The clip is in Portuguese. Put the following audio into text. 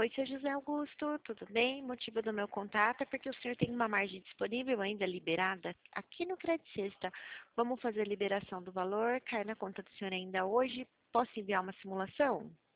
Oi, seu José Augusto, tudo bem? Motivo do meu contato é porque o senhor tem uma margem disponível ainda liberada aqui no Credit Sexta. Vamos fazer a liberação do valor, cai na conta do senhor ainda hoje. Posso enviar uma simulação?